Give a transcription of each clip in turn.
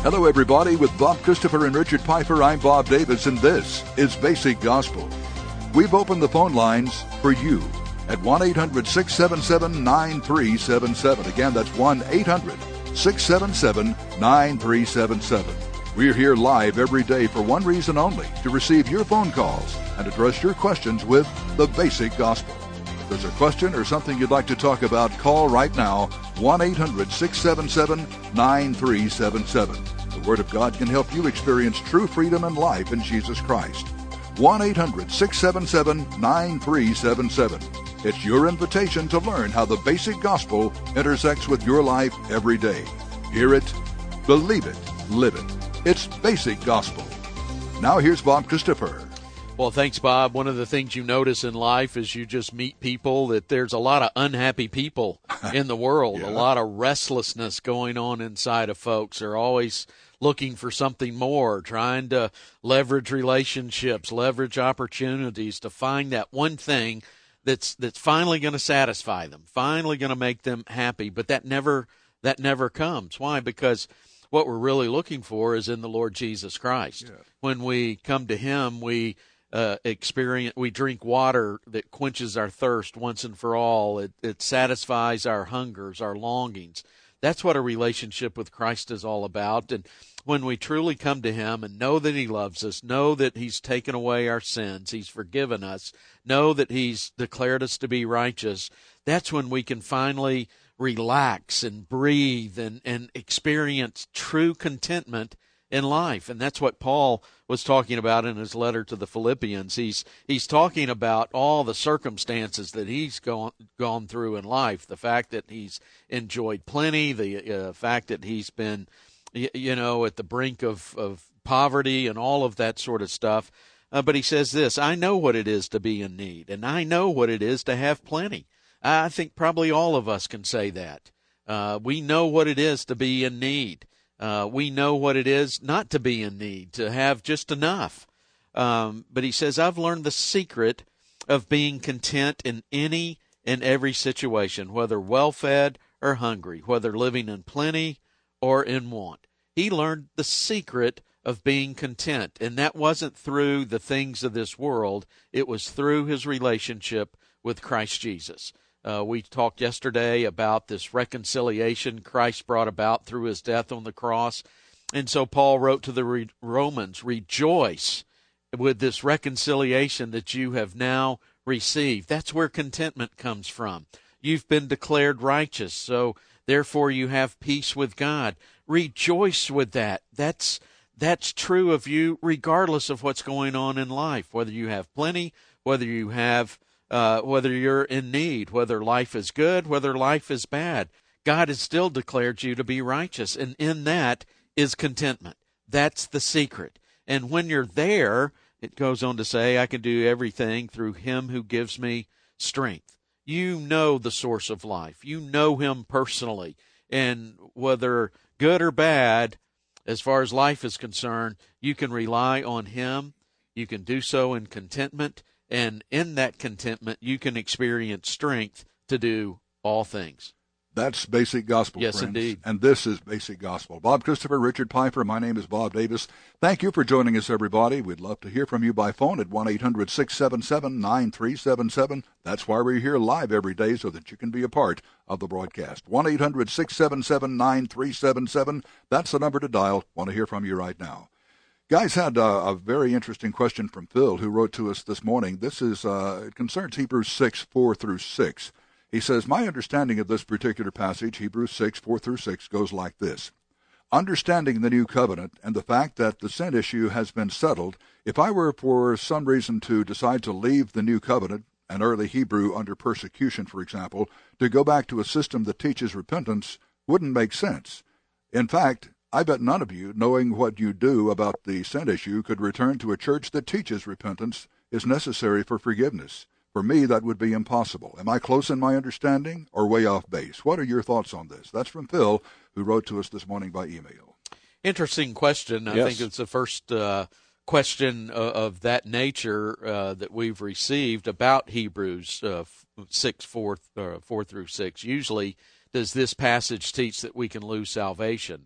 Hello, everybody. With Bob Christopher and Richard Piper, I'm Bob Davis, and this is Basic Gospel. We've opened the phone lines for you at 1-800-677-9377. Again, that's 1-800-677-9377. We're here live every day for one reason only, to receive your phone calls and address your questions with the Basic Gospel. If there's a question or something you'd like to talk about, call right now, 1-800-677-9377. The Word of God can help you experience true freedom and life in Jesus Christ. 1-800-677-9377. It's your invitation to learn how the basic gospel intersects with your life every day. Hear it, believe it, live it. It's Basic Gospel. Now here's Bob Christopher. Well, thanks, Bob. One of the things you notice in life is you just meet people that there's a lot of unhappy people in the world, Yeah. A lot of restlessness going on inside of folks. They're always looking for something more, trying to leverage relationships, leverage opportunities to find that one thing that's finally going to satisfy them, finally going to make them happy. But that never comes. Why? Because what we're really looking for is in the Lord Jesus Christ. Yeah. When we come to Him, we drink water that quenches our thirst once and for all. It satisfies our hungers, our longings. That's what a relationship with Christ is all about. And when we truly come to Him and know that He loves us, know that He's taken away our sins, He's forgiven us, know that He's declared us to be righteous, that's when we can finally relax and breathe and experience true contentment in life. And that's what Paul was talking about in his letter to the Philippians. He's talking about all the circumstances that he's gone through in life, the fact that he's enjoyed plenty, the fact that he's been, at the brink of poverty and all of that sort of stuff. But he says this, I know what it is to be in need, and I know what it is to have plenty. I think probably all of us can say that. We know what it is to be in need. We know what it is not to be in need, to have just enough. But he says, I've learned the secret of being content in any and every situation, whether well-fed or hungry, whether living in plenty or in want. He learned the secret of being content, and that wasn't through the things of this world. It was through his relationship with Christ Jesus. We talked yesterday about this reconciliation Christ brought about through his death on the cross. And so Paul wrote to the Romans, rejoice with this reconciliation that you have now received. That's where contentment comes from. You've been declared righteous, so therefore you have peace with God. Rejoice with that. That's true of you regardless of what's going on in life, whether you have plenty, whether you're in need, whether life is good, whether life is bad. God has still declared you to be righteous, and in that is contentment. That's the secret. And when you're there, it goes on to say, I can do everything through Him who gives me strength. You know the source of life. You know Him personally. And whether good or bad, as far as life is concerned, you can rely on Him. You can do so in contentment. And in that contentment, you can experience strength to do all things. That's Basic Gospel, yes, friends. Indeed. And this is Basic Gospel. Bob Christopher, Richard Piper, my name is Bob Davis. Thank you for joining us, everybody. We'd love to hear from you by phone at 1-800-677-9377. That's why we're here live every day, so that you can be a part of the broadcast. 1-800-677-9377. That's the number to dial. Want to hear from you right now. Guys had a very interesting question from Phil, who wrote to us this morning. This is it concerns Hebrews 6, 4 through 6. He says, my understanding of this particular passage, Hebrews 6, 4 through 6, goes like this. Understanding the new covenant and the fact that the sin issue has been settled, if I were for some reason to decide to leave the new covenant, an early Hebrew under persecution, for example, to go back to a system that teaches repentance, wouldn't make sense. In fact, I bet none of you, knowing what you do about the sin issue, could return to a church that teaches repentance is necessary for forgiveness. For me, that would be impossible. Am I close in my understanding or way off base? What are your thoughts on this? That's from Phil, who wrote to us this morning by email. Interesting question. I think it's the first question of that nature that we've received about Hebrews 6, 4 through 6. Usually, does this passage teach that we can lose salvation?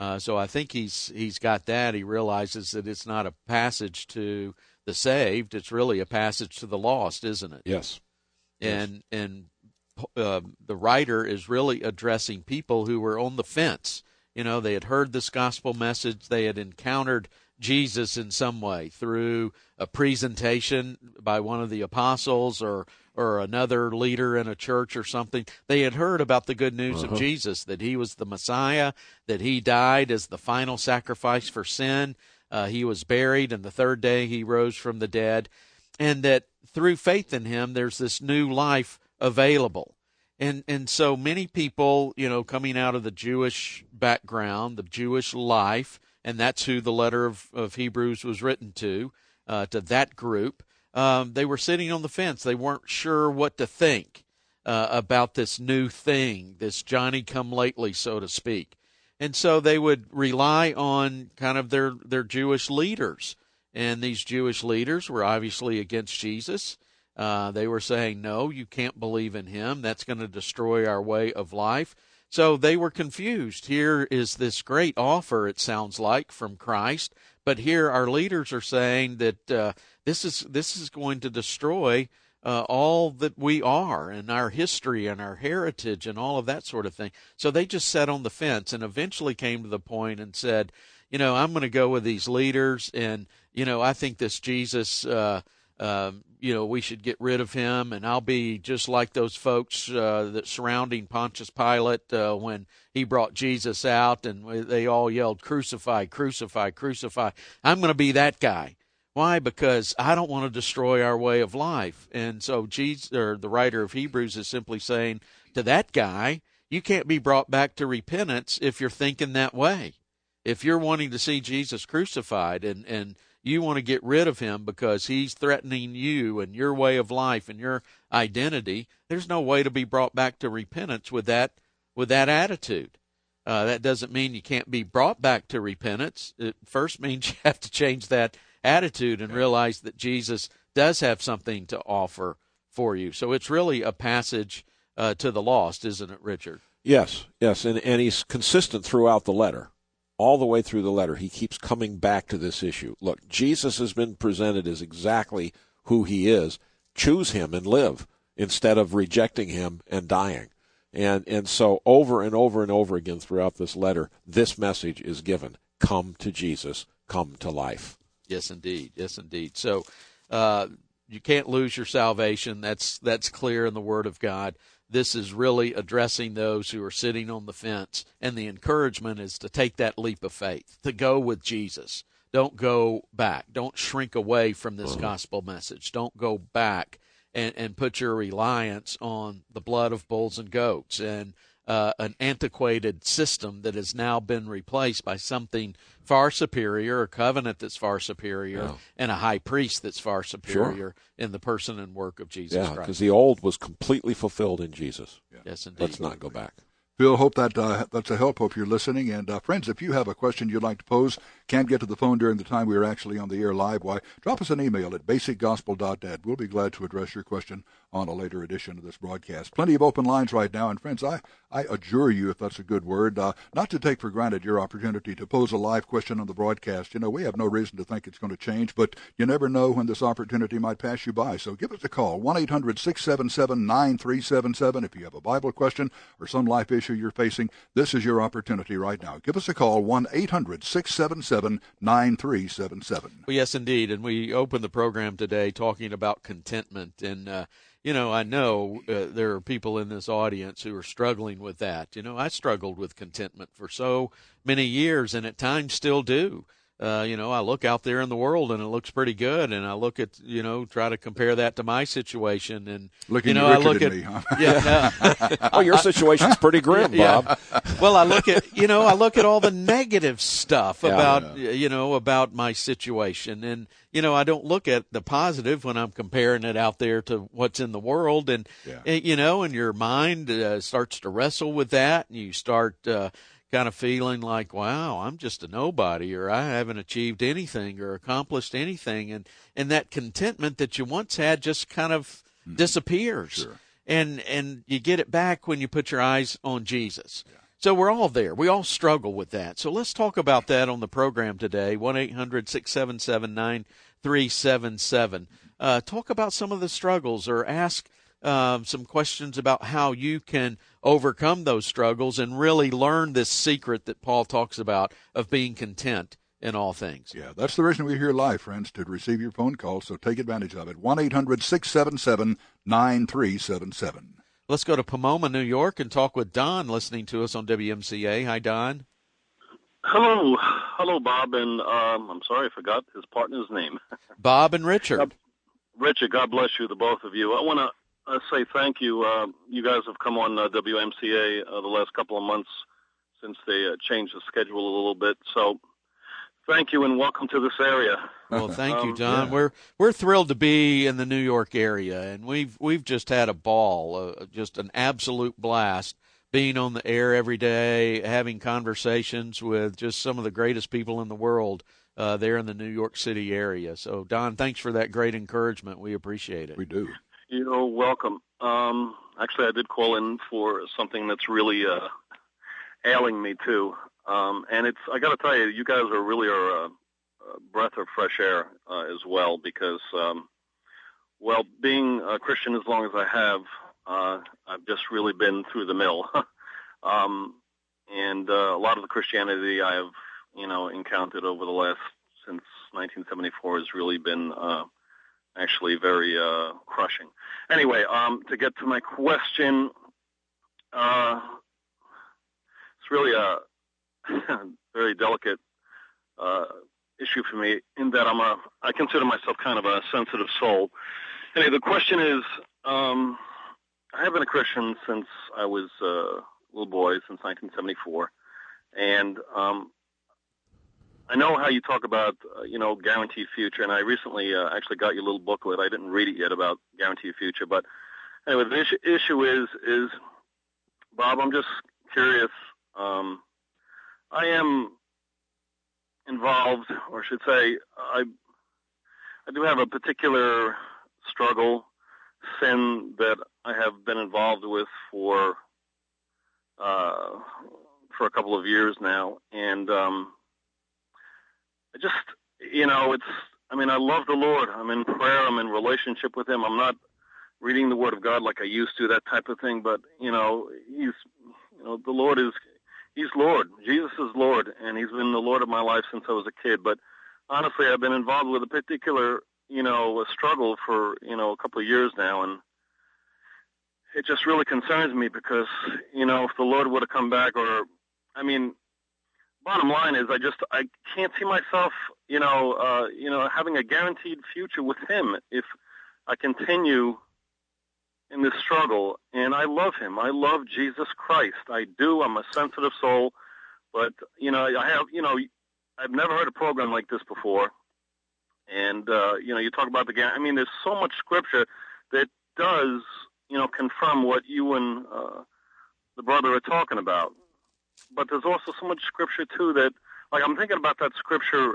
So I think he's got that. He realizes that it's not a passage to the saved; it's really a passage to the lost, isn't it? Yes. And the writer is really addressing people who were on the fence. They had heard this gospel message, they had encountered Jesus in some way through a presentation by one of the apostles or another leader in a church or something. They had heard about the good news of Jesus, that he was the Messiah, that he died as the final sacrifice for sin. He was buried, and the third day he rose from the dead, and that through faith in him, there's this new life available. And so many people, coming out of the Jewish background, the Jewish life, and that's who the letter of Hebrews was written to that group. They were sitting on the fence. They weren't sure what to think about this new thing, this Johnny-come-lately, so to speak. And so they would rely on kind of their Jewish leaders. And these Jewish leaders were obviously against Jesus. They were saying, no, you can't believe in him. That's going to destroy our way of life. So they were confused. Here is this great offer, it sounds like, from Christ. But here our leaders are saying that this is going to destroy all that we are and our history and our heritage and all of that sort of thing. So they just sat on the fence and eventually came to the point and said, I'm going to go with these leaders, and, I think this Jesus, we should get rid of him, and I'll be just like those folks that surrounding Pontius Pilate when he brought Jesus out, and they all yelled, "Crucify, crucify, crucify." I'm going to be that guy. Why? Because I don't want to destroy our way of life. And so Jesus, or the writer of Hebrews, is simply saying to that guy, you can't be brought back to repentance if you're thinking that way. If you're wanting to see Jesus crucified and you want to get rid of him because he's threatening you and your way of life and your identity, there's no way to be brought back to repentance with that attitude. That doesn't mean you can't be brought back to repentance. It first means you have to change that attitude and realize that Jesus does have something to offer for you. So it's really a passage to the lost, isn't it, Richard? Yes, and he's consistent throughout the letter. All the way through the letter, he keeps coming back to this issue. Look, Jesus has been presented as exactly who he is. Choose him and live instead of rejecting him and dying. And so over and over and over again throughout this letter, this message is given. Come to Jesus. Come to life. Yes, indeed. Yes, indeed. So you can't lose your salvation. That's clear in the Word of God. This is really addressing those who are sitting on the fence, and the encouragement is to take that leap of faith, to go with Jesus. Don't go back. Don't shrink away from this gospel message. Don't go back and put your reliance on the blood of bulls and goats and an antiquated system that has now been replaced by something far superior, a covenant that's far superior, and a high priest that's far superior in the person and work of Jesus Christ. Yeah, because the old was completely fulfilled in Jesus. Yeah. Yes, indeed. Let's not go back. Phil, hope that's a help. Hope you're listening. And friends, if you have a question you'd like to pose, can't get to the phone during the time we are actually on the air live, why, drop us an email at basicgospel.net. We'll be glad to address your question on a later edition of this broadcast. Plenty of open lines right now. And friends, I adjure you, if that's a good word, not to take for granted your opportunity to pose a live question on the broadcast. We have no reason to think it's going to change, but you never know when this opportunity might pass you by. So give us a call, 1-800-677-9377. If you have a Bible question or some life issue you're facing, this is your opportunity right now. Give us a call, 1-800-677-9377. Well, yes, indeed. And we opened the program today talking about contentment. And, I know there are people in this audience who are struggling with that. I struggled with contentment for so many years and at times still do. I look out there in the world and it looks pretty good, and I look at, try to compare that to my situation, and I look at me, huh? Oh, your situation's pretty grim, Bob. Well, I look at all the negative stuff about my situation, and I don't look at the positive when I'm comparing it out there to what's in the world, and and your mind starts to wrestle with that, and you start kind of feeling like, wow, I'm just a nobody, or I haven't achieved anything or accomplished anything. And that contentment that you once had just kind of disappears. Sure. And you get it back when you put your eyes on Jesus. Yeah. So we're all there. We all struggle with that. So let's talk about that on the program today, 1-800-677-9377. Talk about some of the struggles, or ask some questions about how you can overcome those struggles and really learn this secret that Paul talks about of being content in all things. Yeah, that's the reason we're here live, friends, to receive your phone calls, so take advantage of it. 1-800-677-9377. Let's go to Pomona, New York, and talk with Don, listening to us on WMCA. Hi, Don. Hello. Hello, Bob, and I'm sorry I forgot his partner's name. Bob and Richard. Richard, God bless you, the both of you. I want to say thank you. You guys have come on WMCA the last couple of months since they changed the schedule a little bit, so thank you and welcome to this area. Well, thank you, Don. Yeah. We're thrilled to be in the New York area, and we've just had a ball, just an absolute blast, being on the air every day, having conversations with just some of the greatest people in the world there in the New York City area. So, Don, thanks for that great encouragement. We appreciate it. We do. You're welcome. Actually, I did call in for something that's really ailing me too. And I got to tell you, you guys are really a breath of fresh air as well, because, being a Christian as long as I have, I've just really been through the mill. And a lot of the Christianity I have, encountered over the since 1974 has really been actually very crushing. Anyway, to get to my question, it's really a very delicate issue for me, in that I consider myself kind of a sensitive soul. Anyway, the question is, I have been a Christian since I was a little boy, since 1974, and I know how you talk about, guaranteed future, and I recently actually got your little booklet. I didn't read it yet about guaranteed future, but anyway, the issue is, Bob, I'm just curious. I am involved, or I should say, I do have a particular struggle, sin that I have been involved with for a couple of years now, and I love the Lord. I'm in prayer. I'm in relationship with Him. I'm not reading the Word of God like I used to, that type of thing. But the Lord He's Lord. Jesus is Lord, and He's been the Lord of my life since I was a kid. But honestly, I've been involved with a particular, a struggle for, a couple of years now, and it just really concerns me because, if the Lord would have come back, bottom line is I can't see myself, having a guaranteed future with Him if I continue in this struggle. And I love Him. I love Jesus Christ. I do. I'm a sensitive soul, but I've never heard a program like this before. And you talk about there's so much scripture that does confirm what you and the brother are talking about. But there's also so much scripture too that, like, I'm thinking about that scripture.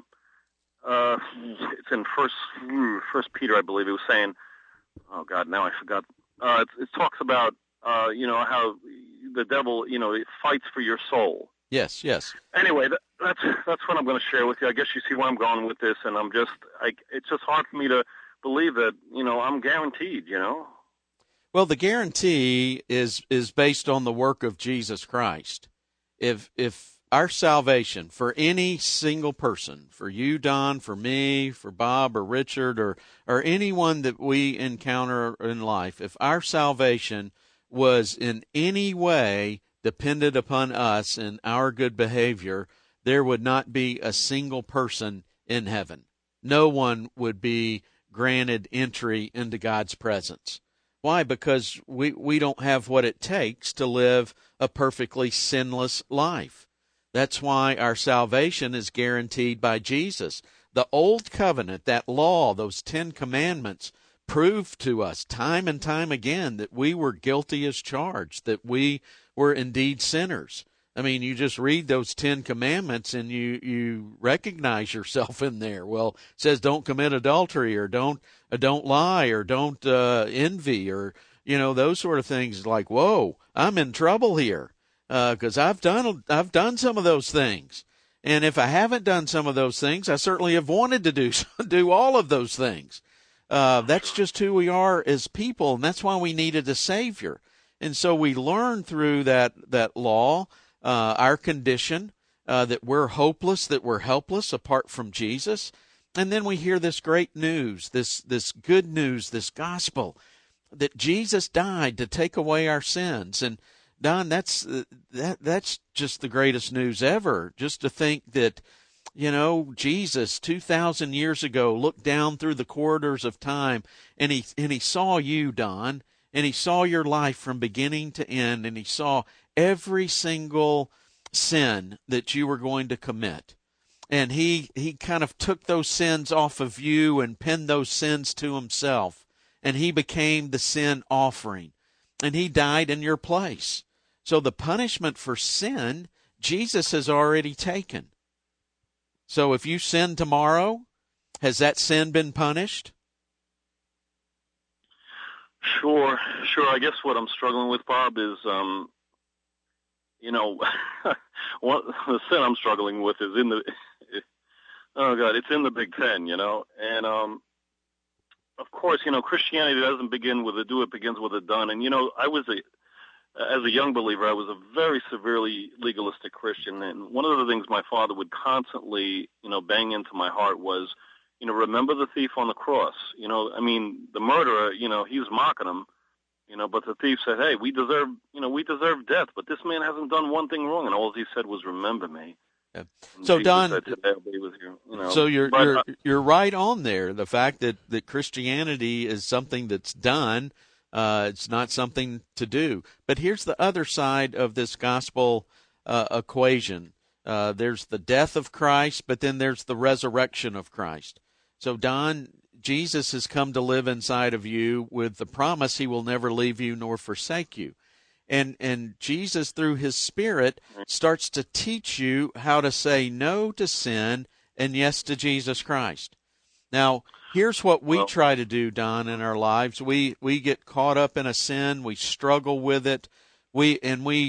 It's in First Peter, I believe. It was saying, oh God, now I forgot. It talks about how the devil fights for your soul. Yes. Anyway, that's what I'm going to share with you. I guess you see where I'm going with this, and it's just hard for me to believe that I'm guaranteed. Well, the guarantee is based on the work of Jesus Christ. If our salvation for any single person, for you, Don, for me, for Bob or Richard, or anyone that we encounter in life, if our salvation was in any way dependent upon us and our good behavior, there would not be a single person in heaven. No one would be granted entry into God's presence. Why? Because we don't have what it takes to live a perfectly sinless life. That's why our salvation is guaranteed by Jesus. The old covenant, that law, those 10 commandments, proved to us time and time again that we were guilty as charged, that we were indeed sinners. I mean, you just read those 10 commandments and you recognize yourself in there. Well, it says don't commit adultery, or don't lie, or don't envy, or those sort of things. Like, whoa, I'm in trouble here. because I've done some of those things. And if I haven't done some of those things, I certainly have wanted to do all of those things. That's just who we are as people, and that's why we needed a Savior. And so we learn through that law, our condition, that we're hopeless, that we're helpless apart from Jesus. And then we hear this great news, this good news, this gospel, that Jesus died to take away our sins. And Don, that's just the greatest news ever. Just to think that, Jesus 2,000 years ago looked down through the corridors of time, and he saw you, Don, and he saw your life from beginning to end, and he saw every single sin that you were going to commit. And he kind of took those sins off of you and pinned those sins to himself, and he became the sin offering, and he died in your place. So the punishment for sin, Jesus has already taken. So if you sin tomorrow, has that sin been punished? Sure. I guess what I'm struggling with, Bob, is, the sin I'm struggling with is it's in the Big Ten, and, of course, Christianity doesn't begin with a do, it begins with a done. And, as a young believer, I was a very severely legalistic Christian. And one of the things my father would constantly, bang into my heart was, remember the thief on the cross. The murderer, he was mocking him, but the thief said, hey, we deserve death, but this man hasn't done one thing wrong. And all he said was, remember me. Yeah. So Don, so you're right on there. The fact that Christianity is something that's done, it's not something to do. But here's the other side of this gospel equation. There's the death of Christ, but then there's the resurrection of Christ. So Don, Jesus has come to live inside of you with the promise he will never leave you nor forsake you. And Jesus, through his Spirit, starts to teach you how to say no to sin and yes to Jesus Christ. Now, here's what we try to do, Don, in our lives. We get caught up in a sin. We struggle with it. We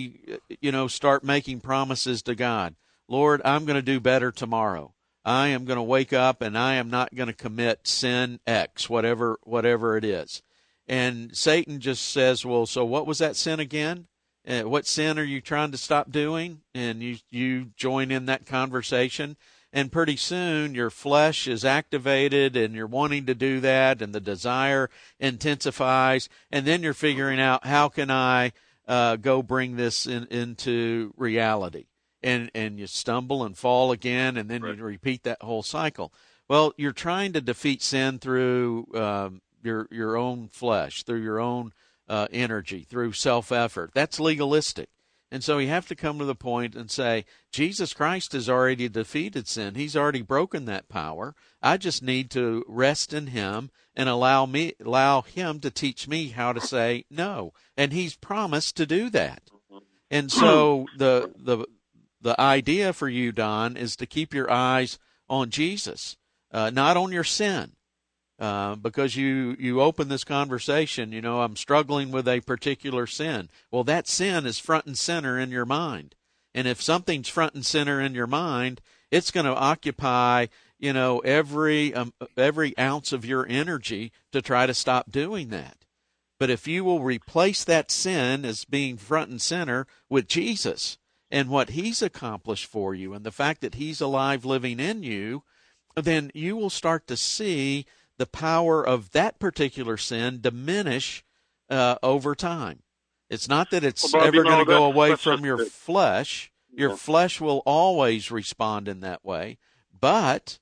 start making promises to God. Lord, I'm going to do better tomorrow. I am going to wake up and I am not going to commit sin X, whatever it is. And Satan just says, well, so what was that sin again? What sin are you trying to stop doing? And you join in that conversation. And pretty soon your flesh is activated and you're wanting to do that, and the desire intensifies. And then you're figuring out, how can I go bring this into reality? And you stumble and fall again, and then you repeat that whole cycle. Well, you're trying to defeat sin through your own flesh, through your own energy, through self-effort. That's legalistic. And so you have to come to the point and say, Jesus Christ has already defeated sin. He's already broken that power. I just need to rest in him and allow him to teach me how to say no. And he's promised to do that. And so the idea for you, Don, is to keep your eyes on Jesus, not on your sin. Because you open this conversation, I'm struggling with a particular sin. Well, that sin is front and center in your mind. And if something's front and center in your mind, it's going to occupy, every ounce of your energy to try to stop doing that. But if you will replace that sin as being front and center with Jesus and what he's accomplished for you and the fact that he's alive living in you, then you will start to see the power of that particular sin diminish over time. It's not that it's ever going to go away from your flesh. Your flesh will always respond in that way, but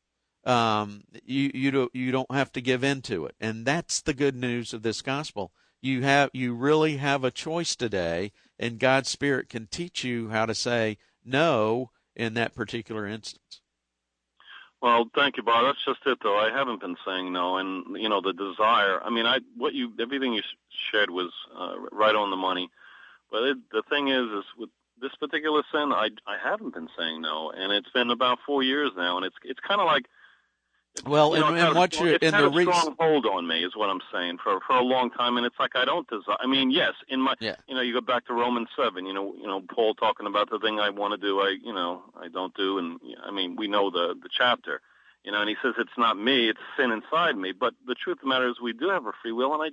you don't have to give in to it. And that's the good news of this gospel. You really have a choice today, and God's Spirit can teach you how to say no in that particular instance. Well, thank you, Bob. That's just it, though. I haven't been saying no, and the desire. I mean, everything you shared was right on the money. But the thing is with this particular sin, I haven't been saying no, and it's been about 4 years now, and it's kind of like Well, and what you're it's in had the a strong hold on me, is what I'm saying, for a long time, and it's like I don't desire. I mean, yes, you go back to Romans 7. Paul talking about the thing I want to do, I don't do, and I mean, we know the chapter, and he says it's not me, it's sin inside me. But the truth of the matter is, we do have a free will, and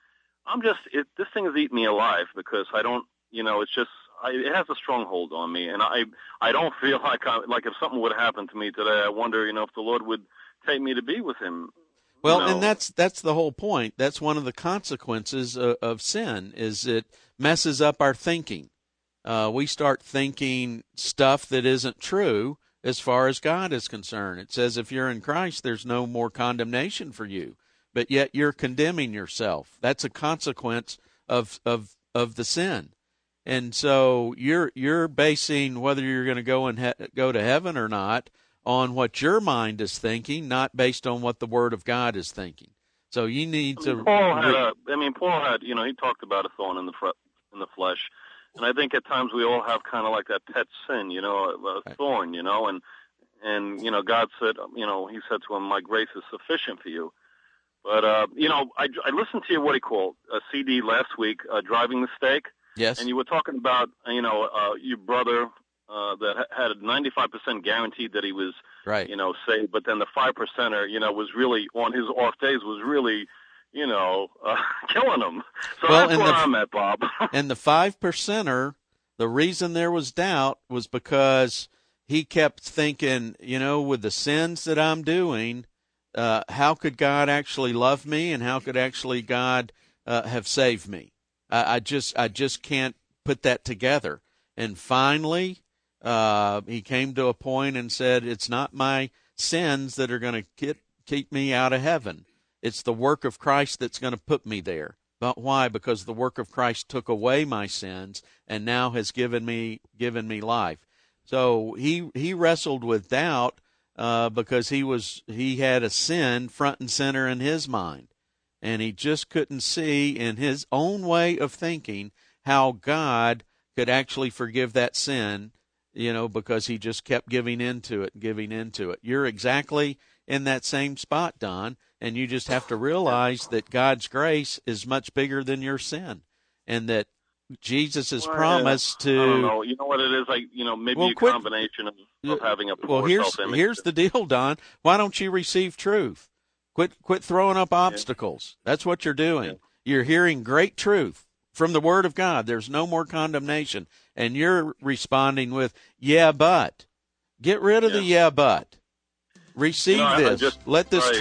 this thing has eaten me alive because I don't, it's just. It has a strong hold on me, and I don't feel like if something would happen to me today, I wonder, if the Lord would take me to be with Him. Well, and that's the whole point. That's one of the consequences of sin, is it messes up our thinking. We start thinking stuff that isn't true as far as God is concerned. It says if you're in Christ, there's no more condemnation for you, but yet you're condemning yourself. That's a consequence of the sin. And so you're basing whether you're going to go to heaven or not on what your mind is thinking, not based on what the Word of God is thinking. So you need to. Paul had, he talked about a thorn in the flesh, and I think at times we all have kind of like that pet sin, a thorn, and God said, He said to him, "My grace is sufficient for you." But I listened to your a CD last week, Driving the Stake. Yes. And you were talking about, your brother that had a 95% guaranteed that he was, right. saved, but then the 5%er, was really on his off days was really, killing him. So that's where I'm at, Bob. And the 5%er, the reason there was doubt was because he kept thinking, with the sins that I'm doing, how could God actually love me, and how could actually God have saved me? I just can't put that together. And finally, he came to a point and said, it's not my sins that are going to keep me out of heaven. It's the work of Christ that's going to put me there. But why? Because the work of Christ took away my sins and now has given me life. So he wrestled with doubt because he had a sin front and center in his mind. And he just couldn't see in his own way of thinking how God could actually forgive that sin, because he just kept giving into it. You're exactly in that same spot, Don, and you just have to realize that God's grace is much bigger than your sin, and that Jesus has promised to. I don't know. You know what it is? Maybe a combination of having a poor self-image. Here's the deal, Don. Why don't you receive truth? Quit throwing up obstacles. That's what you're doing. Yeah. You're hearing great truth from the Word of God. There's no more condemnation. And you're responding with, yeah, but. Get rid of the yeah, but. Receive this. Let this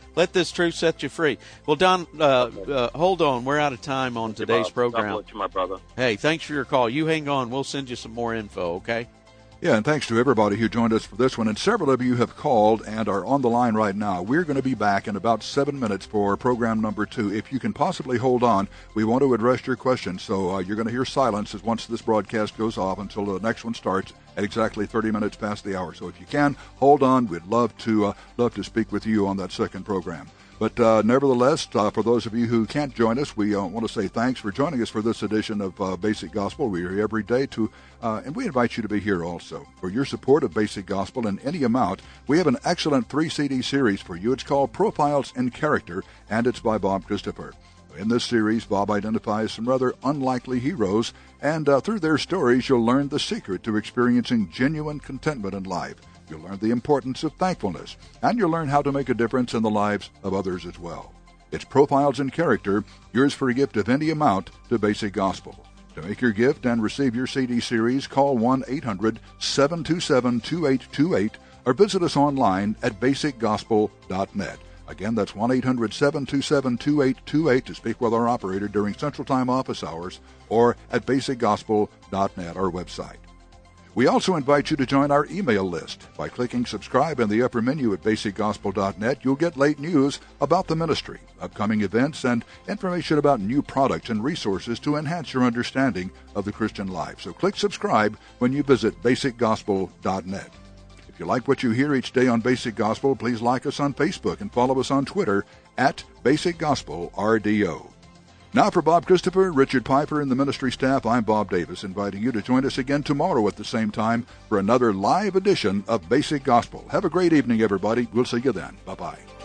truth set you free. Well, Don, hold on. We're out of time on today's program. God bless you, my brother. Hey, thanks for your call. You hang on. We'll send you some more info, okay? Yeah, and thanks to everybody who joined us for this one. And several of you have called and are on the line right now. We're going to be back in about 7 minutes for program number 2. If you can possibly hold on, we want to address your questions. So you're going to hear silence as once this broadcast goes off until the next one starts at exactly 30 minutes past the hour. So if you can, hold on. We'd love to speak with you on that second program. But nevertheless, for those of you who can't join us, we want to say thanks for joining us for this edition of Basic Gospel. We are here every day, and we invite you to be here also. For your support of Basic Gospel in any amount, we have an excellent 3-CD series for you. It's called Profiles in Character, and it's by Bob Christopher. In this series, Bob identifies some rather unlikely heroes, and through their stories, you'll learn the secret to experiencing genuine contentment in life. You'll learn the importance of thankfulness, and you'll learn how to make a difference in the lives of others as well. It's Profiles in Character, yours for a gift of any amount to Basic Gospel. To make your gift and receive your CD series, call 1-800-727-2828 or visit us online at basicgospel.net. Again, that's 1-800-727-2828 to speak with our operator during Central Time office hours or at basicgospel.net, our website. We also invite you to join our email list. By clicking subscribe in the upper menu at basicgospel.net, you'll get late news about the ministry, upcoming events, and information about new products and resources to enhance your understanding of the Christian life. So click subscribe when you visit basicgospel.net. If you like what you hear each day on Basic Gospel, please like us on Facebook and follow us on Twitter at Basic Gospel RDO. Now for Bob Christopher, Richard Piper, and the ministry staff, I'm Bob Davis, inviting you to join us again tomorrow at the same time for another live edition of Basic Gospel. Have a great evening, everybody. We'll see you then. Bye-bye.